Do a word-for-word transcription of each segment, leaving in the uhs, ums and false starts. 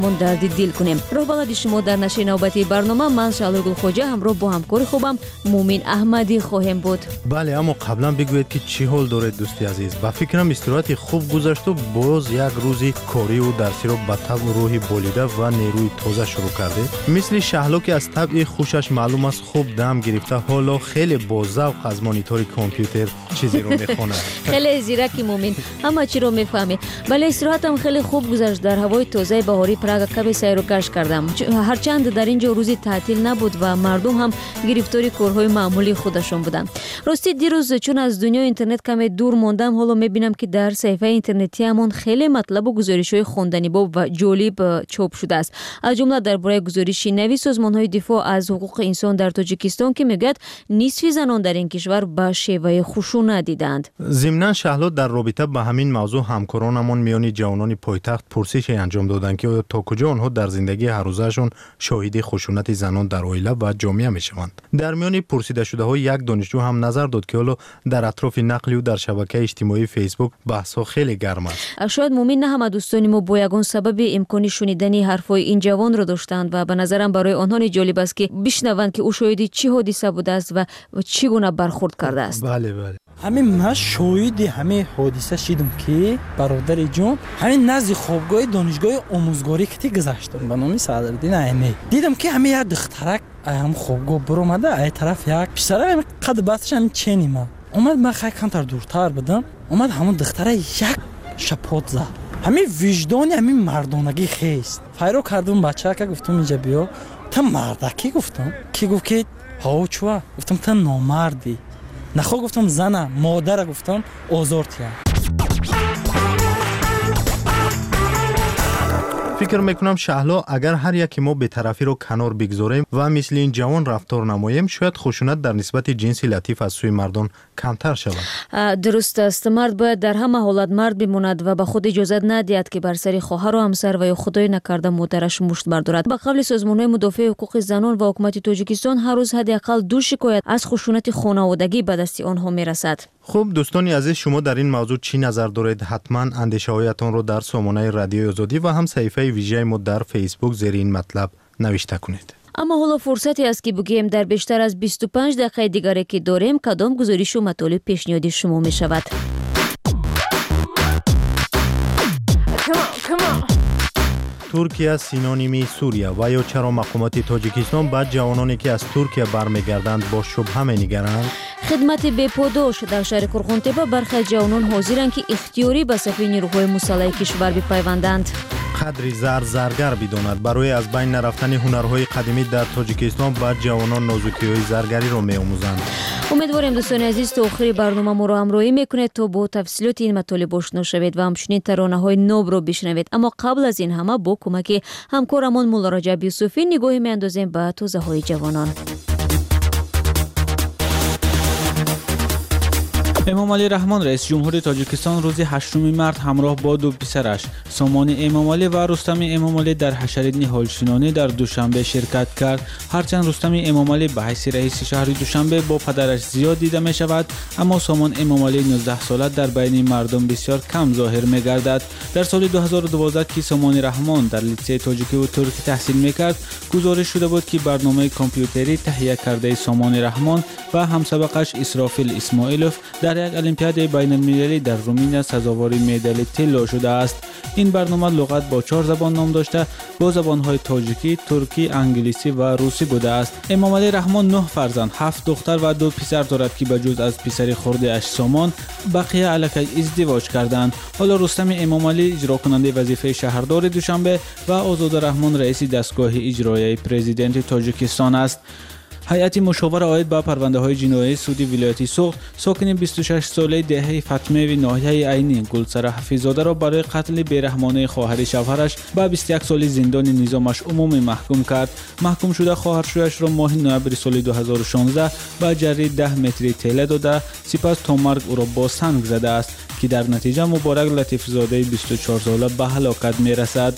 من درد دل کنیم. راهبلد شما در نشر نوبتی برنامه من شعله گلخوجه همراه با همکار خوبم مومین احمدی خواهیم بود. بله، اما قبلا بگوید که چی حال دارید دوستی عزیز. با فکرم استراحت خوب گذشت و باز یک روزی کاری و درسی رو با طبع و روحی بولیده و نیروی تازه شروع کرده. مثل شهلا که از طبع خوشش معلوم است خوب دم گرفته، حالا خیلی با ذوق از مانیتور کامپیوتر چیزی رو میخونه. خیلی زیرکی مومین، اما چی رو میفهمی. بله، استراحتم خیلی خوب گذشت. در هوای تازه بهاری پراگ کمی سیر و گشت کردم. هرچند در اینجا روزی تعطیل نبود و مردم هم گرفتاری کارهای معمولی خودشون بودن. راستی دیروز چون از دنیای اینترنت کمی دور موندم، حالا میبینم که در صفحه اینترنتی همون خیلی مطلب و گزارش‌های خوندنی و جالب چاپ شده است. از جمله درباره گزارشی نوی سازمان‌های دفاع از حقوق انسان در تاجیکستان که میگه نصف زنان در این کشور به شیوه خشونت دیدند. ضمناً شهلا در رابطه با همین موضوع همکارانمون میانی جوانان پایتخت پرسشی انجام دادند که تا کجا آنها در زندگی هر روزشون شاهد خشونت زنان در عائله و جامعه میشوند. در میان پرسیده شده های یک دانشجو هم نظر داد که حالا در اطراف نقلی و در شبکه اجتماعی فیسبوک بحث‌ها خیلی گرم است. شاید مومین نه همه دوستان ما با یگان سبب امکانی شنیدن حرفای این جوان را داشتند و به نظرم برای آنها جالب است که بشنوند که او شاهد چی حادثه بوده است و چگونه برخورد کرده است. بله بله. همین من شاهد همین حادثه شدم که برادر جون همین نزد خوابگاه دانشگاه آموزگاری که گذشتم به نام صدرالدین عینی دیدم که همین یک دخترک هم خوابگاه بر اومده، ای طرف یک پسر همین قد بستش همین چنی ما اومد. من خیلی کمتر دورتر بودم، اومد همون دختره یک شپات زد. همین وجدان همین مردانگی خیست. فایرو کردم بچه که گفتم اینجا بیا، تا مردکی گفتم کی گفت که ها چوا، گفتم تا نامردی. نخو گفتم زنه، مادر گفتم آزارتیه. فکر میکنم شهلا اگر هر یکی ما به طرفی رو کنار بگذاریم و مثل این جوان رفتار نماییم، شاید خشونت در نسبت جنسی لطیف از سوی مردان کمتر شود. درست است. مرد باید در همه حالت مرد بماند و به خود اجازه ندهد که بر سر خواهر و همسر و یا خدای نکرده مادرش مشت بردارد. به قول سازمان‌های مدافع حقوق زنان و حکومت تاجیکستان هر روز حداقل دو شکایت از خشونت خانوادگی به دست آنها میرسد. خب دوستان عزیز، شما در این موضوع چی نظر دارید؟ حتما اندیشه‌هایتان رو در سامانه رادیو آزادی و هم صفحه ویژه ما در فیسبوک زیر این مطلب نوشته کنید. اما حالا فرصتی است که بگیم در بیشتر از بیست و پنج دقیقه دیگری که داریم کدام گزارش و مطالب پیشنهادی شما می شود. ترکیه سینونیمی سوریه و یا چرا مقامات تاجیکستان بعد جوانانی که از ترکیه برمیگردند با شبهه می‌نگرند؟ خدمت بپاداش در شهر کرخونتپه برخی جوانان حاضرند که اختیاری به صف نیروهای مسلح کشور بپیوندند. قدری زر زرگر بداند برای از بین نرفتن هنرهای قدیمی در تاجیکستان بعد جوانان نازکی‌های زرگری را می‌آموزند. امیدواریم دوستان عزیز تا آخر برنامه ما را همراهی میکنید تا با تفصیلات این مطالب آشنا شوید و همچنین ترانه‌های نو را بشنوید. اما قبل از این همه با کمک همکارمان مولا رجب یوسفی نگاهی می‌اندازیم به توضیحات جوانان. امام علی رحمان رئیس جمهور تاجیکستان روز هشتم مارس همراه با دو پسرش سامان امام علی و رستم امام علی در حشر نهال شنانه در دوشنبه شرکت کرد. هرچند رستم امام علی به حیث رئیس شهر دوشنبه با پدرش زیاد دیده می شود، اما سامان امام علی نوزده ساله در بین مردم بسیار کم ظاهر می گردد. در سال دو هزار و دوازده که سامان رحمان در لیسه تاجیکی و ترکی تحصیل می کرد، گزارش شده بود که برنامه کامپیوتری تهیه کرده سامان رحمان و همسابقش اسرافیل اسماعیلوف در یک المپیاد بین المللی در رومانیا سزاوار مدال طلا شده است. این برنامه لغت با چهار زبان نام داشته، با زبان‌های تاجیکی، ترکی، انگلیسی و روسی بوده است. امام علی رحمان نه فرزند، هفت دختر و دو پسر دارد که بجز از پسر خرده اش سامان، بقیه الکی ازدواج کردند. حالا رستم امام علی اجرا کننده وظیفه شهردار دوشنبه و آزاد رحمان رئیس دستگاه اجرایی پرزیدنت تاجیکستان است. هیئت مشاور عاید به پرونده‌های جنایی سودی ولایت سوخت ساکن بیست و شش ساله دهه فاطمه و ناحیه عینی گلسره حفیظ‌زاده را برای قتل بیرحمانه خواهر شوهرش به بیست و یک سال زندان نظامش عمومی محکوم کرد. محکوم شده خواهرشویش را ماه نوامبر سال دو هزار و شانزده به جریمه ده متری طلا داده، سپس تا مرگ او را با سنگ زده است که در نتیجه مبارک لطیف زاده بیست و چهار ساله به هلاکت می‌رسد.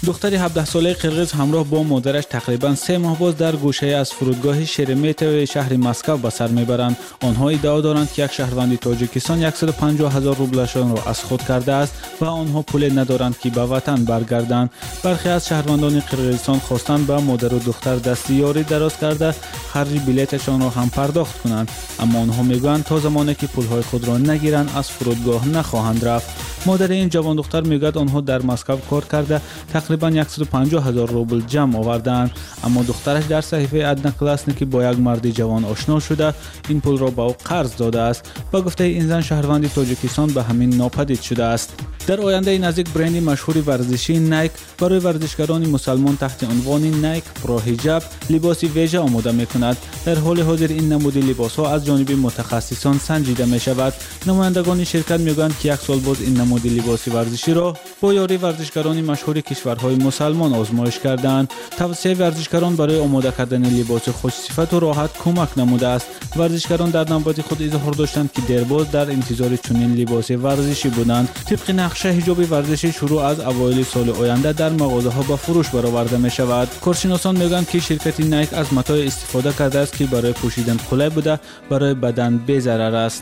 دختر هفده ساله قرغیز همراه با مادرش تقریبا سه ماه باز در گوشه از فرودگاه شرمتو شهر مسکو به سر میبرند. آنها ادعا دارند که یک شهروند تاجیکستان صد و پنجاه هزار روبلشان را از خود کرده است و آنها پول ندارند که به وطن برگردند. برخی از شهروندان قرغیزستان خواستند به مادر و دختر دستیاری دراز کرده خرج بلیتشان را هم پرداخت کنند، اما آنها میگویند تا زمانی که پولهای خود را نگیرند از فرودگاه نخواهند رفت. مادر این جوان دختر میگوید آنها در مسکو کار کرده تقریبا صد و پنجاه هزار روبل جمع آوردند، اما دخترش در صحیفه ادناکلاسنیکی با یک مرد جوان آشنا شده این پول را به او قرض داده است. با گفته این زن شهروند تاجیکستان به همین ناپدید شده است. در آینده نزدیک برند مشهور ورزشی نایک برای ورزشکاران مسلمان تحت عنوان نایک پرو حجاب لباسی ویژه آماده میکند. در حال حاضر این نمود لباس ها از جانب متخصصان سنجیده می شود. نمایندگان شرکت میگویند که یک سال باز این نمود لباسی ورزشی را با یاری ورزشکاران مشهور کشورهای مسلمان آزمایش کردند. توسعه ورزشکاران برای آماده کردن لباس خوش صفت و راحت کمک نموده است. ورزشکاران در نوبت خود اظهار داشتند که دیرباز در انتظار چنین لباس ورزشی بودند. طبق نقشه حجاب ورزشی شروع از اوایل سال آینده در مغازه‌ها به فروش برآورده می شود. کارشناسان میگویند که شرکت نایک از متاع استفاده کرده است که برای پوشیدن قلع بوده، برای بدن بی ضرر است.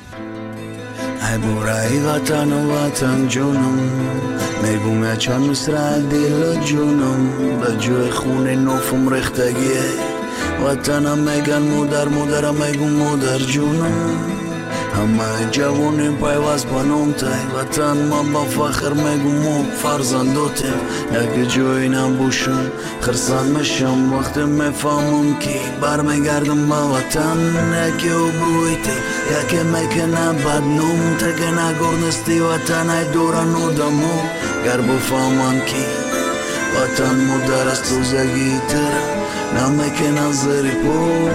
ای برای وطن و وطن جونم میگم چند مصرع دل جونم به جای خون نوفم ریختگیه وطنم میگن مادر مادرم میگم مادر جونم همه جوانیم پیوست بانم تای وطن ما با فخر میگم ما فرزنداتیم یک جایی نباشم خرسان میشم وقتی میفهمم که برمیگردم با وطن یکی ابرویتی یکی میکنه بدنام تگه نگرنستی وطن ای دوران و دمو گر بفهمن که وطن مادر است روزگی تر نمیکنه زری پو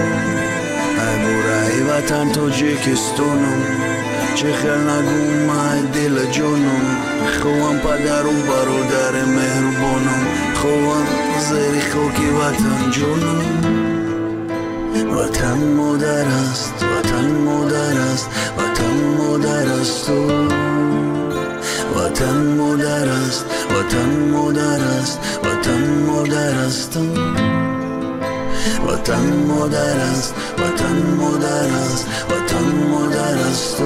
ای برای وطن تاجیکستانم چه خیل نگوم ای دل جانم خوام پدر و برادر مهربانم خوام زیر خاکی وطن جانم وطن مادر است وطن مادر است وطن مادر است وطن مادر است وطن مادر است وطن مادر است وطن مادر است وطن مادر است وطن مادر است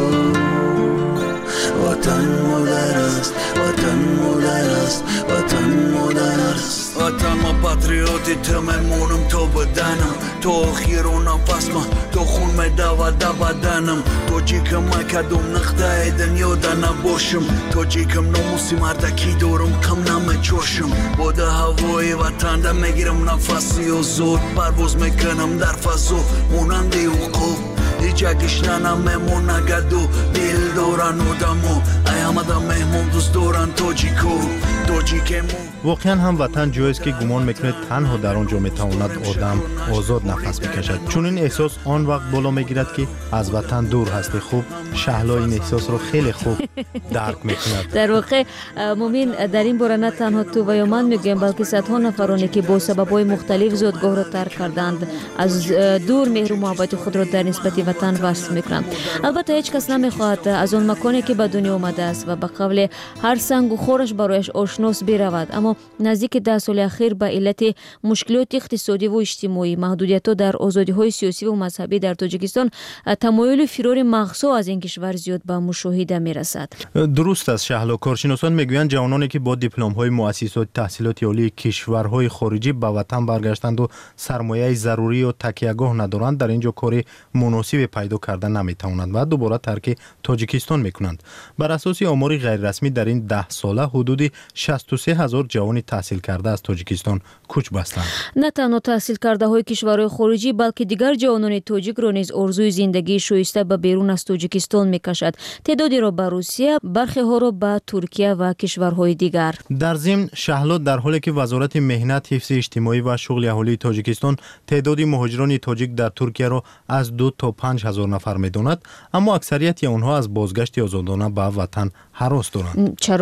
وطن مادر است وطن مادر است وطن مادر است وطن ما پاتریوتی تو میمونم تو بدنم تو آخیر و نفس ما تو خون میدود در بدنم تو جیکم ما کدوم نقطه دنیا در نباشم تو جیکم نموسی مردکی دارم کم نمیچوشم با ده هوای وطن در میگیرم نفسی و زود پرواز میکنم در فضا مونندی وقوف هیچ اگیش نمیمون نگدو دل دارن و دمو ای همه دا مهمون دوست دارن تاجیکو تاجیکمو. واقعا هم وطن جایی است که گمان میکنه تنها در آنجا میتواند آدم آزاد نفس بکشد. چون این احساس آن وقت بالا میگیرد که از وطن دور هستی. خوب شهلا این احساس رو خیلی خوب درک میکند. در واقع مومین در این باره نه تنها تو و یا من میگیم بلکه صدها نفرانی که با سبب‌های مختلف زادگاه را ترک کردند از دور مهر و محبت خود را در نسبت وطن وصل میکنند. البته هیچ کس نمیخواهد از اون مکانی که به دنیا آمده است و به قول هر سنگ و خورش برایش آشناس برود، اما نزدیک ده سال اخیر به علت مشکلات اقتصادی و اجتماعی، محدودیت‌ها در آزادی‌های سیاسی و مذهبی در تاجیکستان، تمایل فرار مغزها از این کشور زیاد به مشاهده می‌رسد. درست است شهلا. کارشناسان میگویند جوانانی که با دیپلم‌های مؤسسات تحصیلات عالی کشورهای خارجی به وطن برگشتند و سرمایه ضروری و تکیهگاه ندارند در اینجا کار مناسب پیدا کردن نمی‌توانند و دوباره ترک تاجیکستان می‌کنند. بر اساس آمار غیررسمی در این ده ساله حدود شصت و سه هزار جوان تحصیل کرده از تاجیکستان کوچ بستند. نه تنها تحصیل کرده های کشورهای خارجی بلکه دیگر جوانان تاجیک را نیز آرزوی زندگی شایسته به بیرون از تاجیکستان میکشد. تعدادی را به روسیه، برخی ها را به ترکیه و کشورهای دیگر. در ضمن شهلا در حالی که وزارت مهنت، حفظ اجتماعی و شغل اهالی تاجیکستان تعداد مهاجران تاجیک در ترکیه را از دو تا پنج هزار نفر میداند، اما اکثریت آنها از بازگشت آزادانه به وطن هراس دارند. چرا؟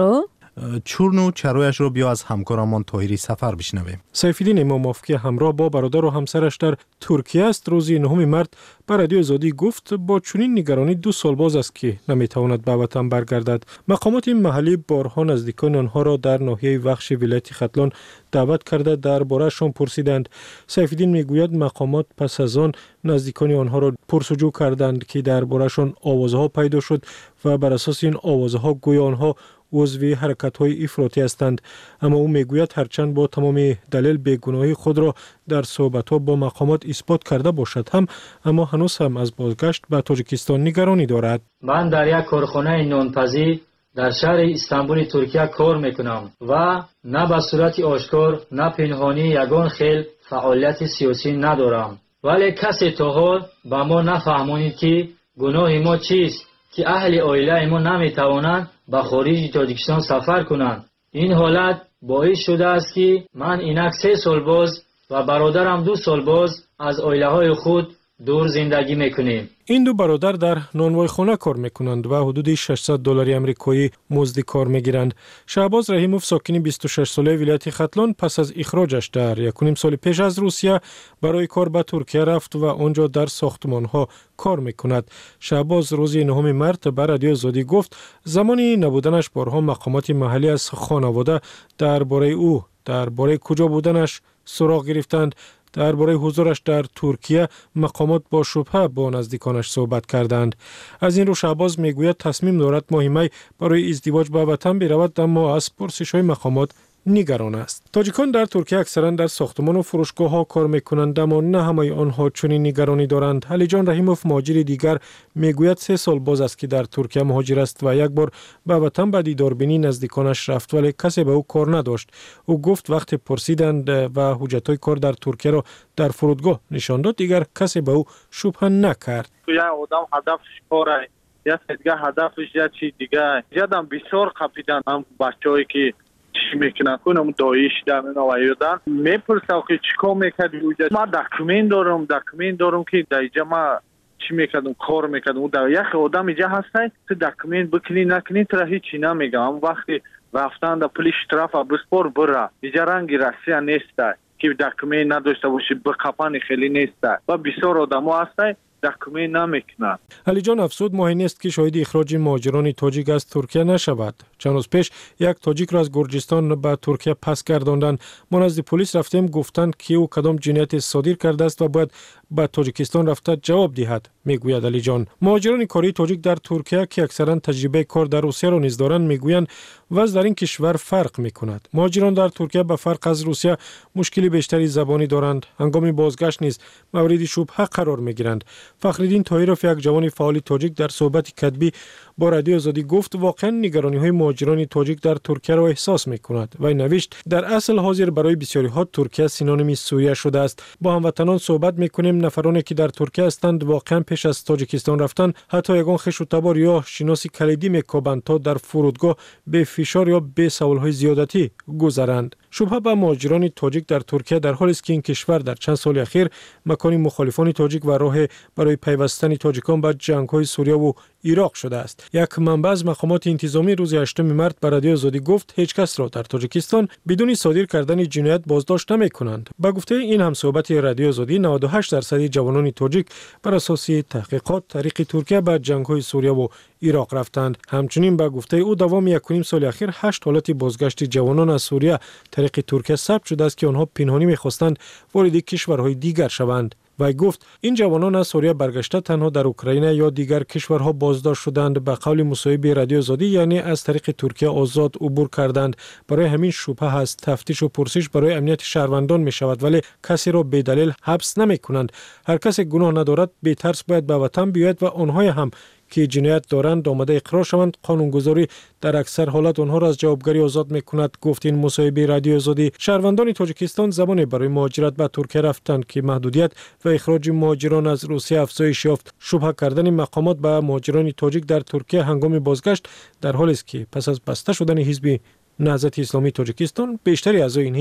چورنو چرویش رو بیا از همکارمان طاهری سفر بشنویم. سیفالدین امامافکی همراه با برادر و همسرش در ترکیه است. روز نهم مارس به رادیو آزادی گفت با چنین نگرانی دو سال باز است که نمیتواند به وطن برگردد. مقامات محلی بارها نزدیکان آنها را در ناحیه وخش ولایت ختلان دعوت کرده درباره‌شان پرسیدند. سیفالدین میگوید مقامات پس از آن نزدیکان آنها را پرسجو کردند که درباره‌شان آوازها پیدا شد و بر اساس این آوازها گویا آنها عضو حرکت‌های افراطی هستند. اما او میگوید هرچند با تمام دلیل بیگناهی خود را در صحبت‌ها با مقامات اثبات کرده باشد هم اما هنوز هم از بازگشت به تاجیکستان نگرانی دارد. من در یک کارخانه نانپزی در شهر استانبول ترکیه کار میکنم و نه به صورت آشکار نه پنهانی یگان خیل فعالیت سیاسی ندارم، ولی کسی تا حال به ما نفهمانید که گناه ما چیست که اهل عائله ما نمیتوانند به خارج تاجیکستان سفر کنند. این حالت باعث شده است که من اینک سه سال باز و برادرم دو سال باز از عائله های خود دور زندگی میکنیم. این دو برادر در نانوای خانه کار میکنند و حدود ششصد دلار آمریکایی مزد کار میگیرند. شهباز رحیموف ساکن بیست و شش ساله ولایت ختلان پس از اخراجش در یک و نیم سال پیش از روسیه برای کار به ترکیه رفت و آنجا در ساختمان‌ها کار میکند. شهباز روز نهم مارس به رادیو آزادی گفت زمانی نبودنش بارها مقامات محلی از خانواده درباره او درباره کجا بودنش سراغ گرفتند. درباره حضورش در ترکیه مقامات با شبهه با نزدیکانش صحبت کردند. از این رو شهباز میگوید تصمیم دارد ماه می برای ازدواج به وطن برود اما از پرسش‌های مقامات نگران است. تاجیکان در ترکیه اکثرا در ساختمان و فروشگاه ها کار میکنند اما نه همه آنها چنین نگرانی دارند. علی جان رحیموف مهاجر دیگر میگوید سه سال باز است که در ترکیه مهاجر است و یک بار به وطن به دیداربینی نزدیکانش رفت ولی کسی به او کار نداشت. او گفت وقتی پرسیدند و حجت‌های کار در ترکیه را در فرودگاه نشان داد دیگر کسی به او شبهه نکرد. یا آدم هدفش کاره یا دیگه هدفش یا چی دیگه. جداً بسیار قپیدن هم بچه‌ای که چی میکنن کنم دایش در نوایدن میپرسم که چیکار میکردی اونجا. ما دکمنت دارم دکمنت دارم که در اینجا ما چی میکردم کار میکردم. در یک آدم اینجا هستی تو دکمنت بکنی نکنی تو هیچی نمیگم. وقتی رفتن در پلیس طرف بسپار بره اینجا رنگی رسیه نیسته که دکمنت نداشته باشی بقپن خیلی نیسته و بسیار آدم ها هستی دکمنت نمیکنن. علی جان افسود ماهی نیست که شاهد اخراج مهاجران تاجیک از ترکیه نشود. چند روز پیش یک تاجیک را از گرجستان به ترکیه پس گرداندند. ما نزد پلیس رفتیم گفتند که او کدام جنایت صادر کرده است و باید به تاجیکستان رفته جواب دهد. میگوید علی جان مهاجران کاری تاجیک در ترکیه که اکثرا تجربه کار در روسیه را نیز دارند میگویند وضع در این کشور فرق میکند. مهاجران در ترکیه به فرق از روسیه مشکلی بیشتری زبانی دارند. هنگام بازگشت نیز مورد شبهه قرار میگیرند. فخرالدین طاهیروف یک جوان فعال تاجیک در صحبت کتبی با رادیو آزادی گفت واقعا نگرانی‌های مهاجران تاجیک در ترکیه را احساس می‌کند و نوشت در اصل حاضر برای بسیاری‌ها ترکیه سینونیم سوریه شده است. با هموطنان صحبت می‌کنیم نفرانی که در ترکیه هستند واقعا پیش از تاجیکستان رفتن حتی یگان خوش و تبار یا شناسی کلیدی می‌کوبند تا در فرودگاه به فشار یا به سوال‌های زیادتی گذرند. شبهه به مهاجران تاجیک در ترکیه در حالی است که این کشور در چند سال اخیر مکان مخالفان تاجیک و راه برای پیوستن تاجیکان به جنگ‌های سوریه و عراق شده است. یک منبع از مقامات انتظامی روز هشتم مارس به رادیو آزادی گفت هیچ کس را در تاجیکستان بدون صادر کردن جنایت بازداشت نمی‌کنند. با گفته این همصحبت رادیو آزادی نود و هشت درصد جوانان تاجیک بر اساس تحقیقات طریق ترکیه به جنگ‌های سوریه و عراق رفتند. همچنین با گفته او دوام یک و نیم سال اخیر هشت حالت بازگشت جوانان از سوریه طریق ترکیه ثبت شده است که آنها پنهانی می‌خواستند وارد کشورهای دیگر شوند. و گفت این جوانان از سوریه برگشته تنها در اوکراین یا دیگر کشورها بازداشت شدند. به قول مصاحب رادیو آزادی یعنی از طریق ترکیه آزاد عبور کردند. برای همین شبهه است تفتیش و پرسش برای امنیت شهروندان می شود ولی کسی را به دلیل حبس نمی کنند. هر کس گناه ندارد به ترس باید به وطن بیاید و آنها هم که جنایت دارند آمده اقرار شوند. قانونگذاری در اکثر حالت آنها را از جوابگری آزاد می‌کند. گفت این مصاحب رادیو آزادی. شهروندان تاجیکستان زمانی برای مهاجرت به ترکیه رفتند که محدودیت و اخراج مهاجران از روسیه افزایش یافت. شبهه کردن مقامات به مهاجران تاجیک در ترکیه هنگام بازگشت در حالی است که پس از بسته شدن حزب نهضت اسلامی تاجیکستان بیشتری اعضای این حزب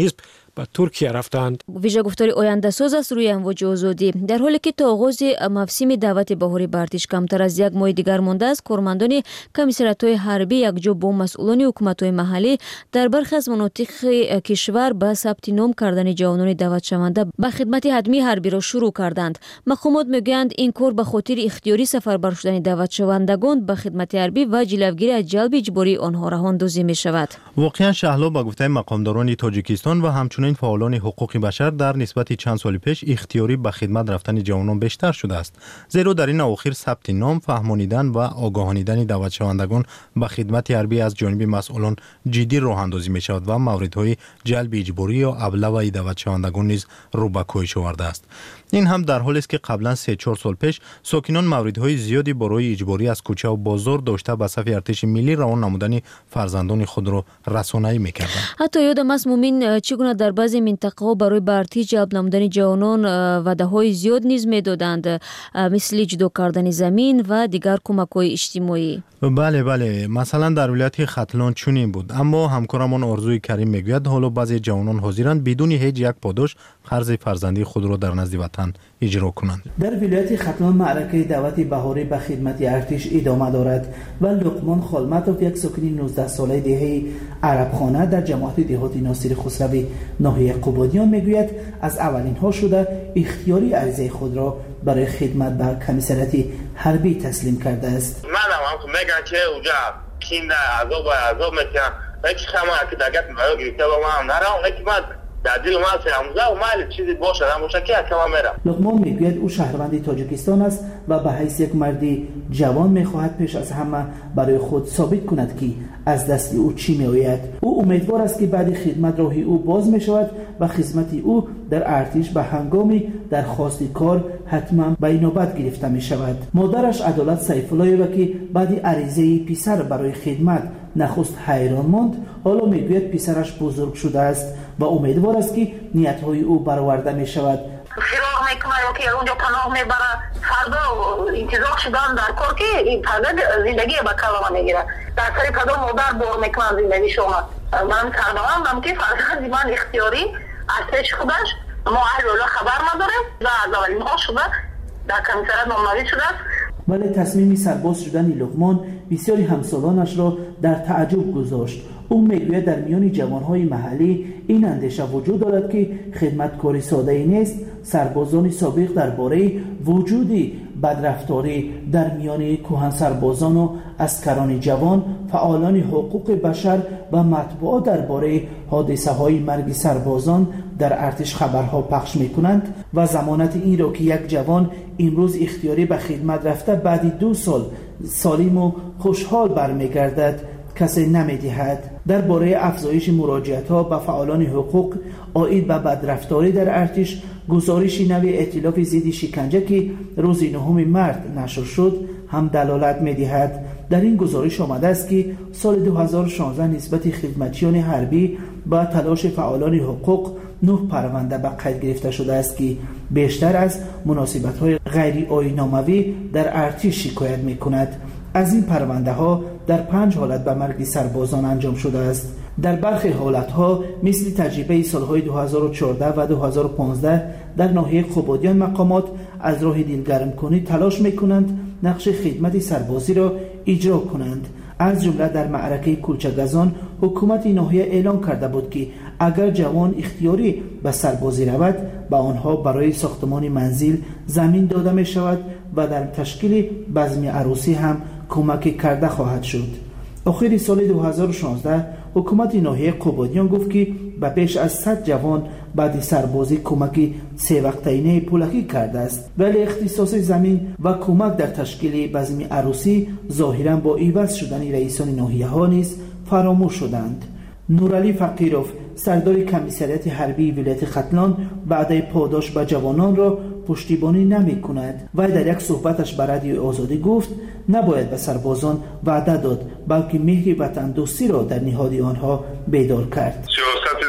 به ترکیه رفتند. ویژه گفتاری آینده ساز است روی امواج آزادی. در حالی که تا آغاز موسم دعوت بهاری به ارتش کمتر از یک ماه دیگر مانده است، کارمندان کمیسریات‌های حربی یکجا با مسئولان حکومت‌های محلی در برخی از مناطق کشور به ثبت نام کردن جوانان دعوت شونده به خدمت حتمی حربی را شروع کردند. مقامات میگویند این کار به خاطر اختیاری سفربر شدن دعوت شوندگان به خدمت حربی و جلوگیری از جلب اجباری آنها راهاندازی می شود. واقعا شهلا با گفته مقامداران تاجیکستان و همچنین فعالان حقوق بشر در نسبت چند سال پیش اختیاری به خدمت رفتن جوانان بیشتر شده است، زیرا در این اواخر ثبت نام، فهمانیدن و آگاهانیدن دعوت شوندگان به خدمت حربی از جانب مسئولان جدی راه اندازی می شود و موردهای جلب اجباری یا ابله دعوت شوندگان نیز رو به کاهش آورده است. این هم در حالی است که قبلا سه چهار سال پیش ساکنان موردهای زیادی برای اجباری از کوچه و بازار داشته به صف ارتش ملی روان نمودن فرزندان خود را رسانه‌ای می‌کردند. حتی یادم است مومن چگونه در بعضی منطقه‌ها برای به ارتش جلب نمودن جوانان وعده‌های زیاد نیز می‌دادند، مثل جدا کردن زمین و دیگر کمک‌های اجتماعی. بله بله، مثلا در ولایت ختلان چنین بود، اما همکارمان آرزوی کریم میگوید حالا بعضی جوانان حاضرند بدون هیچ یک پاداش قرض فرزندی خود را در نزد وطن اجرا کنند. در ولایت ختلان معرکه دعوت بهاری به خدمت ارتش ادامه دارد و لقمان خالمتوف، یک ساکن نوزده ساله دهه عربخانه در جماعت دهاتی ناصر خسروی ناحیه قبادیان میگوید از اولین ها شده اختیاری عریضه خود را برای خدمت به کمیسریات حربی تسلیم کرده است. من هم میگن که اونجا کینده عذاب و عذاب میکنن، هیچ خمه که دقیق میگه گرفته با من نرم، هیچ من در دل من سرموزه و مال چیزی باشه هم باشه که کما میرم. لقمان میگوید او شهروند تاجیکستان است و به حیث یک مردی جوان میخواهد پیش از همه برای خود ثابت کند که از دست او چی میآید. او امیدوار است که بعد خدمت راهی او باز میشود و خدمت او در ارتش به هنگام درخواست کار حتما به نوبت گرفته می شود. مادرش عدالت سیف الله و که بعد عریضه پسر برای خدمت نخست حیران ماند، حالا میگوید پسرش بزرگ شده است و امیدوار است که نیت‌های او برآورده می شود. فراغ میکنه که اونجا پناه میبره، فردا انتظار شدن در کار که این فردا زندگی به کلمه میگیره، در سری فردا مادر بار میکنه زندگی شما. من سرباهم که فرزند من اختیاری ارتش خودش ما اهل خبر نداریم و از اولین ها شده در کمیسریات نامنویس شده است. ولی تصمیم سرباز شدن لقمان بسیاری همسالانش را در تعجب گذاشت. او میگوید در میان جوانهای محلی این اندیشه وجود دارد که خدمتکاری ساده ای نیست. سربازان سابق درباره وجود بدرفتاری در میان کهن سربازان و عسکران جوان، فعالان حقوق بشر و مطبوعات درباره حادثه های مرگ سربازان در ارتش خبرها پخش می کنند و ضمانت این را که یک جوان امروز اختیاری به خدمت رفته بعد دو سال سالم و خوشحال برمیگردد کسی نمیدهد. درباره افزایش مراجعت ها به فعالان حقوق عاید به بدرفتاری در ارتش، گزارش نوی ائتلاف ضد شکنجه که روز نهم مارس نشر شد هم دلالت می‌دهد. در این گزارش آمده است که سال دو هزار و شانزده نسبت خدمتچیان حربی با تلاش فعالان حقوق نه پرونده به قید گرفته شده است که بیشتر از مناسبت‌های غیر آیین‌ناموی در ارتش شکایت می‌کند. از این پرونده ها در پنج حالت به مرگ سربازان انجام شده است. در برخی حالت ها مثل تجربه سالهای دو هزار و چهارده و دو هزار و پانزده در ناحیه قبادیان مقامات از راه دلگرم کنی تلاش میکنند نقش خدمت سربازی را اجرا کنند. از جمله در معرکه کلچگزان حکومت ناحیه اعلام کرده بود که اگر جوان اختیاری به سربازی رود به آنها برای ساختمان منزل زمین داده می شود و در تشکیل بزم عروسی هم کمک کرده خواهد شد. آخر سال دو هزار و شانزده حکومت ناحیه قبادیان گفت که به بیش از صد جوان بعد سربازی کمک سه وقتینه پولکی کرده است، ولی اختصاص زمین و کمک در تشکیل بزم عروسی ظاهرا با عوض شدن رئیسان ناحیه ها نیز فراموش شدند. نورعلی فقیروف سردار کمیسریات حربی ولایت ختلان وعده پاداش به جوانان را پشتیبانی نمی کند و در یک صحبتش به رادیو آزادی گفت نباید به سربازان وعده داد بلکه مهر وطن دوستی را در نهاد آنها بیدار کرد. سیاست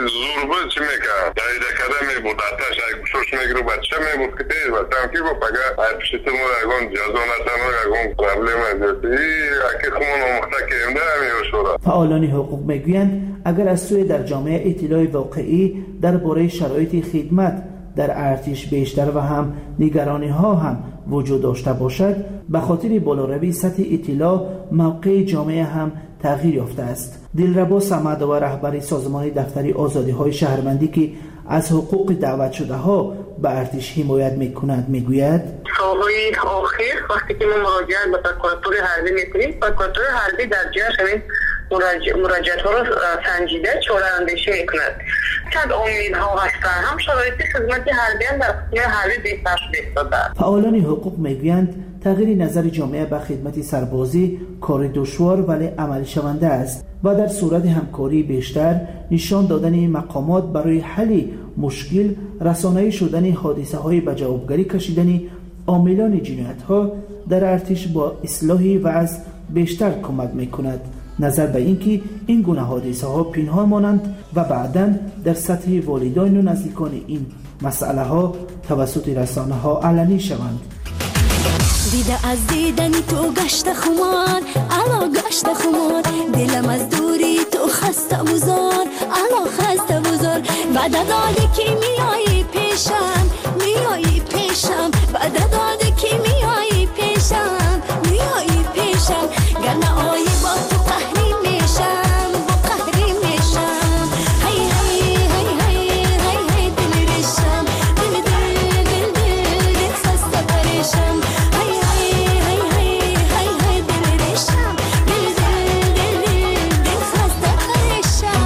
زوربه چی میکنه جایده کده میبود آتش ای گوشوش میگرو بچه میبود که تیز بچه کی با پگه ای پشت مو اگون جازو نتانو اگون پرابلم است ای اکی خمون مخته که امده همیوشورا. فعالان حقوق میگویند اگر از سوی در جامعه اطلاع واقعی درباره شرایط خدمت در ارتش بیشتر و هم نگرانی ها هم وجود داشته باشد، به خاطر بالاروی سطح اطلاع موقع جامعه هم تغییر یافته است. دلربا صمدآور رهبر سازمان دفتر آزادی های شهروندی که از حقوق دعوت شده ها به ارتش حمایت میکند میگوید سالهای آخر وقتی که ما مراجعه به پروکوراتور حربی میکنیم، پروکوراتور حربی در جهش همین مراجعات ها را سنجیده چاره اندیشی میکند. چند امید ها هستند هم شرایط خدمت حربی هم در قسمت حربی بهتر شده. فعالان حقوق میگویند تغییر نظر جامعه به خدمت سربازی کار دشوار ولی عملی شونده است و در صورت همکاری بیشتر نشان دادن مقامات برای حل مشکل، رسانه‌ای شدن حادثه های به جوابگری کشیدن عاملان جنایت ها در ارتش با اصلاح وضع بیشتر کمک میکند. نظر به اینکه این گونه حادثه ها پنهان مانند و بعداً در سطح والدین و نزدیکان این مسئله ها توسط رسانه ها علنی شوند. دیده از دیدن تو گشت خمار، علا گشت خمار، دلم از دوری تو خسته بزار، علا خسته بزار. بعد داده که میایی پیشم، میایی پیشم، بعد داده که میایی پیشم، میایی پیشم. گرنه آیی با تو قهری میشم، با قهری میشم. هی هی هی هی هی هی دل ریشم، دل دل دل دل دل خسته پریشم. هی هی هی هی هی هی دل ریشم، دل دل دل دل دل خسته پریشم.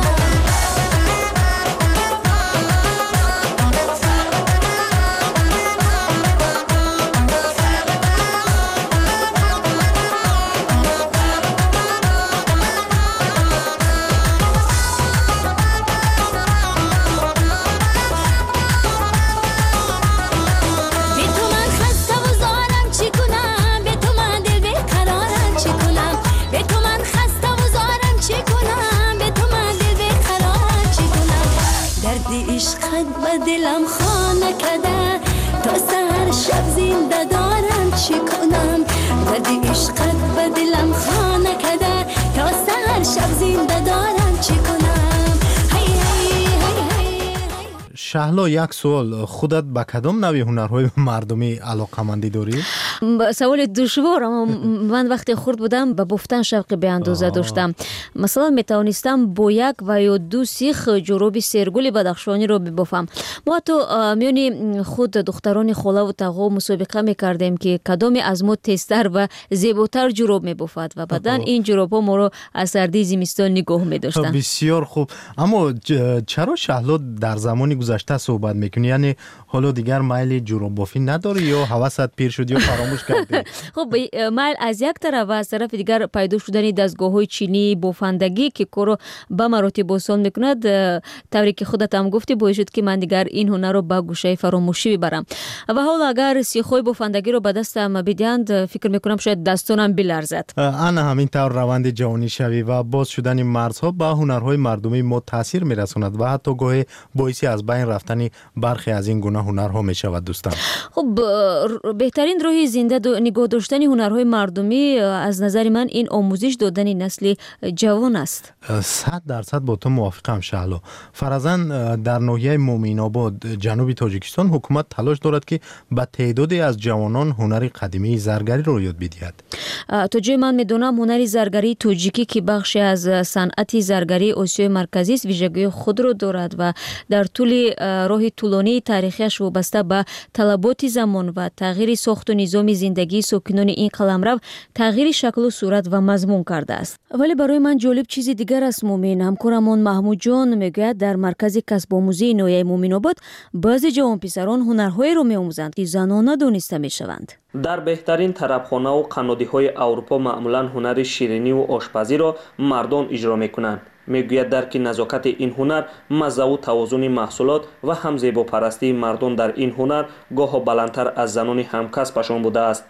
عشقت به دلم خانه کده تا سهر شب زنده دارم چی کنم. درد عشقت به دلم خانه کده تا سهر شب زنده دارم چی کنم. هی هی هی هی. شهلا یک سوال، خودت به کدام نوع هنرهای مردمی علاقه‌مندی داری؟ سوال دشوار، اما من وقتی خرد بودم به بفتن شوق به اندازه داشتم. مثلا می توانستم با یک و یا دو سیخ جوراب سرگل بدخشانی رو ببافم. ما تو میونی خود دختران خاله و تقا مسابقه میکردیم که کدام از ما تیزتر و زیباتر جوراب میبافد و بعدن این جوراب ها ما رو از سردی زمستان نگاه میداشتن. بسیار خوب. اما چرا شهلا در زمانی گذشته صحبت میکنی؟ یعنی حالا دیگر میل جوراب بافی نداری یا حواست پیر شد یا فراموش کردی؟ خب میل از یک طرف و از طرف دیگر پیدا شدن دستگاه‌های چینی بافندگی که کارو به مراتب آسان میکند، طوری که خودت هم گفتی باعث شد که من دیگر این هنر رو به گوشه فراموشی ببرم. و حالا اگر سیخ‌های بافندگی رو به دستم بدهند فکر میکنم شاید دستانم بلرزد. انا همین طور روند جهانی شوی و باز شدن مرزها به هنرهای مردمی ما تاثیر میرساند و حتی گاهی باعثی از بین رفتن برخی از این گونه هنرها میشود. دوستان خب بهترین راهی زنده دو نگاه داشتن هنرهای مردمی از نظر من این آموزش دادن نسل جوان است. صد درصد با تو موافقم شهلا. فرضاً در ناحیه مومین آباد جنوب تاجیکستان حکومت تلاش دارد که به تعدادی از جوانان هنر قدیمی زرگری رو یاد بدهد. تا جای من میدونم هنر زرگری تاجیکی که بخشی از صنعت زرگری آسیای مرکزی است ویژگی خود رو دارد و در طول راه طولانی تاریخیش وابسته به طلبات زمان و تغییر ساخت و نظام زندگی ساکنان این قلمرو تغییر شکل و صورت و مضمون کرده است. ولی برای من جالب چیزی دیگر است. مومین همکارمان محمود جان میگوید در مرکز کسب آموزی نویه مومین آباد بعضی جوان پسران هنرهای رو میآموزند که زنانه دانسته میشوند. در بهترین طربخانه و قنادی‌های اروپا معمولاً هنر شیرینی و آشپزی را مردان اجرا میکنند. میگوید درک نزاکت این هنر، مزه و توازن محصولات و همزیبا پرستی مردان در این هنر گاه بلندتر از زنان همکسبشان بوده است.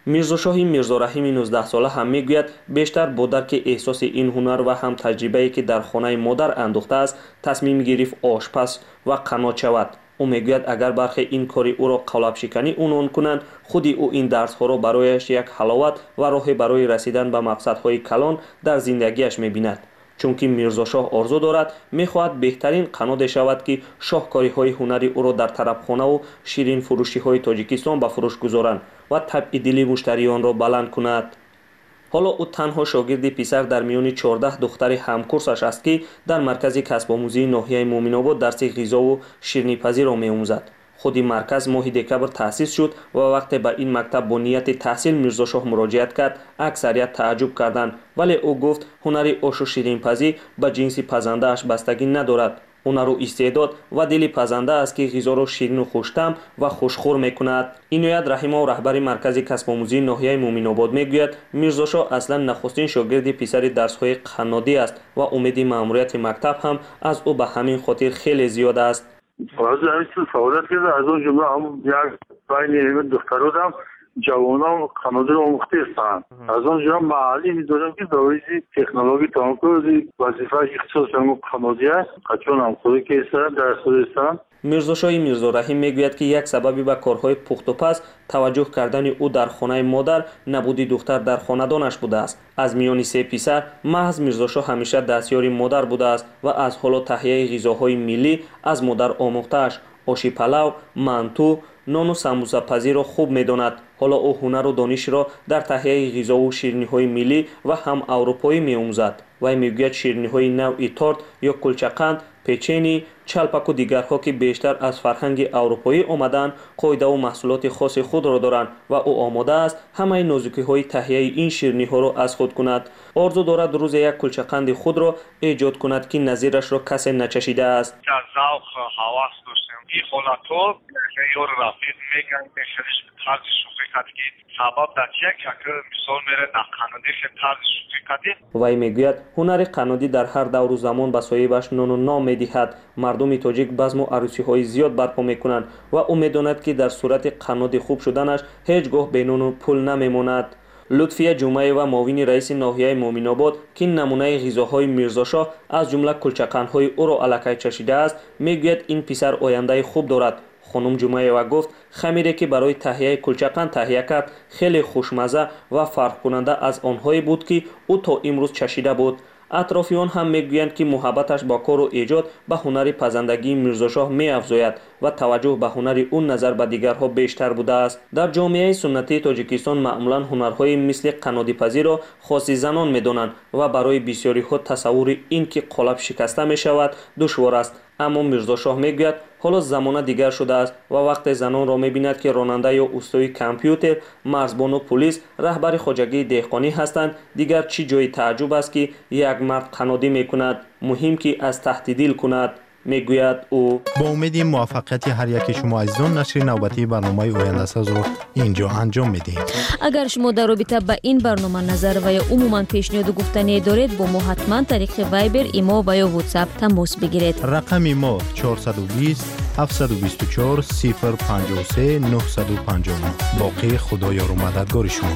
мирзошоҳи мирзорахими нуздаҳ сола ҳам мегӯяд бештар бо дарки эҳсоси ин ҳунар ва ҳам таҷрибае ки дар хонаи модар андохтааст тасмим гирифт ошпаз ва қанот шавад. ӯ мегӯяд агар бархе ин кори ӯро қалабшиканӣ унвон кунанд худи ӯ ин дарсҳоро барояш як ҳаловат ва роҳе барои расидан ба мақсадҳои калон дар зиндагиаш мебинад. чунки мирзошоҳ орзу дорад мехоҳад беҳтарин қаноде шавад ки шоҳкориҳои ҳунари ӯро дар тарабхонаву ширинфурӯшиҳои тоҷикистон ба фурӯш гузоранд ва табъи дили муштариёнро баланд кунад. ҳоло ӯ танҳо шогирди писар дар миёни чордаҳ духтари ҳамкурсаш аст ки дар маркази касбомӯзии ноҳияи муъминобод дарси ғизову ширнипазиро меомӯзад. худи марказ моҳи декабр таъсис шуд ва вақте ба ин мактаб бо нияти таҳсил мирзошоҳ муроҷиат кард аксарият тааҷҷуб карданд, вале ӯ гуфт ҳунари ошу ширинпазӣ ба ҷинси пазандааш бастагӣ надорад. ҳунару истеъдод ва дили пазанда аст ки ғизоро ширину хуштам ва хушхӯр мекунад. иноят раҳимов раҳбари маркази касбомӯзии ноҳияи муъминобод мегӯяд мирзошоҳ аслан нахустин шогирди писари дарсҳои қаннодӣ аст ва умеди маъмурияти мактаб ҳам аз ӯ ба ҳамин хотир хеле зиёд аст. از این فعالیت کرده از اون جمله هم یک بین دخترات هم جوانان قنادر آموخته هستند. از اون جمله محلی می‌دونم که داویزی تکنولوژی تانکوزی وظیفه اختصاص هم قنادی است. قچون هم خودی که هستند درس خودی هستند. мирзошоҳи мирзорахим мегӯяд ки як сабаби ба корҳои пухтупаз таваҷҷӯҳ кардани ӯ дар хонаи модар набуди духтар дар хонадонаш будааст. аз миёни се писар маҳз мирзошоҳ ҳамеша дастёри модар будааст ва аз ҳоло таҳияи ғизоҳои миллӣ аз модар омӯхтааш. оши палав, манту, нону самбусапазиро хуб медонад. ҳоло ӯ ҳунару донишро дар таҳияи ғизову шириниҳои миллӣ ва ҳам аврупоӣ меомӯзад. вай мегӯяд шириниҳои навъи торт ё кулчақанд, печени, чалпаку дигарҳо ки бештар аз фарҳанги аврупоӣ омаданд қоидаву маҳсулоти хоси худро доранд ва ӯ омода аст ҳамаи нозукиҳои таҳияи ин шириниҳоро аз худ кунад. орзу дорад рӯзе як кулчақанди худро эҷод кунад ки назирашро касе начашидааст. завқ ҳавас доштем ин ҳолатҳо ёри рафиқ меган мехелиш тарзи шӯхӣ кард ки сабаб дар чия ки мисол мере дар қанодӣ хел тарзи шӯхӣ кардем. вай мегӯяд ҳунари қанодӣ дар ҳар давру замон ба соҳибаш нону ном медиҳад. мардуми тоҷик базму арӯсиҳои зиёд барпо мекунанд ва ӯ медонад ки дар сурати қаноди хуб шуданаш ҳеҷ гоҳ бенону пул намемонад. лутфия ҷумаева муовини раиси ноҳияи муъминобод ки намунаи ғизоҳои мирзошоҳ аз ҷумла кулчақандҳои ӯро аллакай чашидааст мегӯяд ин писар ояндаи хуб дорад. хонум ҷумаева гуфт хамире ки барои таҳияи кулчақанд таҳия кард хеле хушмазза ва фарқкунанда аз онҳое буд ки ӯ то имрӯз чашида буд. атрофиён ҳам мегӯянд ки муҳаббаташ ба кору эҷод ба ҳунари пазандагии мирзошоҳ меафзояд ва таваҷҷӯҳ ба ҳунари ӯ назар ба дигарҳо бештар будааст. дар ҷомеаи суннатии тоҷикистон маъмулан ҳунарҳои мисли қанодипазиро хоси занон медонанд ва барои бисёриҳо тасаввури ин ки қолаб шикаста мешавад душвор аст. аммо мирзошоҳ мегӯяд ҳоло замона дигар шудааст ва вақте занонро мебинад ки ронанда ё устои компютер, марзбону пулис, раҳбари хоҷагии деҳқонӣ ҳастанд, дигар чӣ ҷои тааҷҷуб аст ки як мард қанодӣ мекунад, муҳим ки аз таҳти дил кунад, мегӯяд ӯ. бо умеди муваффақияти ҳар яки шумо азизон нашри навбатии барномаи ояндасазро инҷо анҷом медиҳем. агар шумо дар робита ба ин барнома назар ва ё умуман пешниҳоду гуфтане доред бо мо ҳатман тариқи вайбер, имо ва ё ватсап тамос бигиред. рақами мо чорсаду бист ҳафтсаду бисту чор сифр панҷоҳу се нӯҳсаду панҷоҳ нав. боқӣ худо ёру мададгори шумо.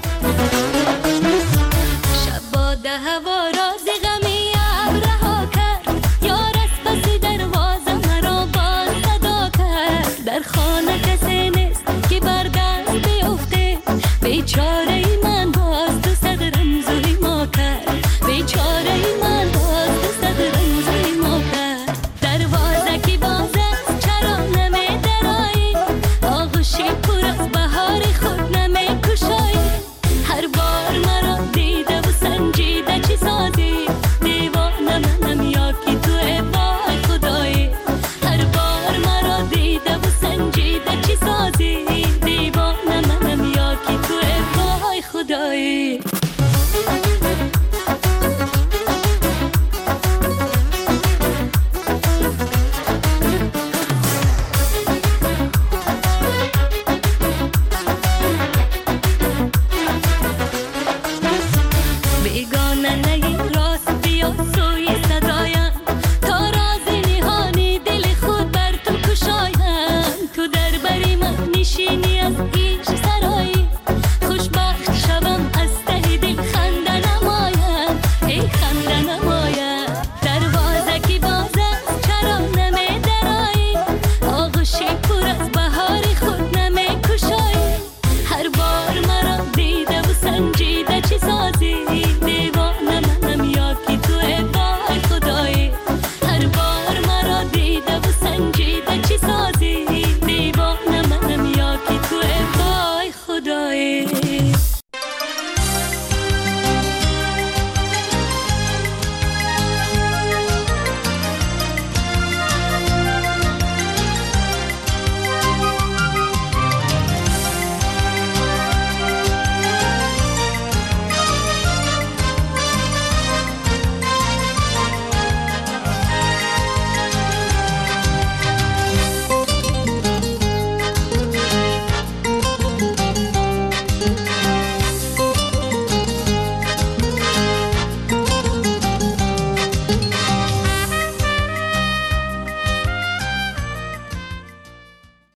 بیچاره من باز تو صد رمزوی ما کرد بیچاره من باز تو صد رمزوی ما کرد دروازه کی باز است چرا نمی درایی آغوشی پر از بهار خود نمی کشایی هر بار مرا دیده و سنجیده چی سازی دیوانه منم یا کی تو ای وای خدایی هر بار مرا دیده و سنجیده